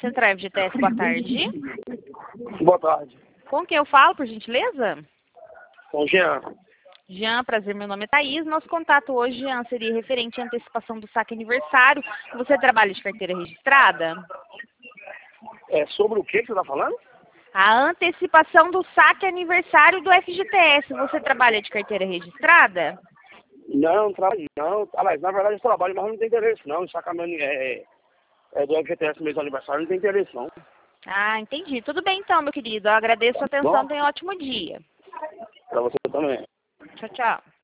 Central FGTS, boa tarde. Boa tarde. Com quem eu falo, por gentileza? Com o Jean. Jean, prazer, meu nome é Thaís. Nosso contato hoje, Jean, seria referente à antecipação do saque aniversário. Você trabalha de carteira registrada? É sobre o que você está falando? A antecipação do saque aniversário do FGTS. Você trabalha de carteira registrada? Não, trabalho não. Aliás, na verdade eu trabalho, mas não tem interesse não. Sacamento é do FGTS mesmo aniversário, não tem interesse não. Ah, entendi. Tudo bem então, meu querido. Eu agradeço a atenção. Bom, Tenha um ótimo dia. pra você também. Tchau, tchau.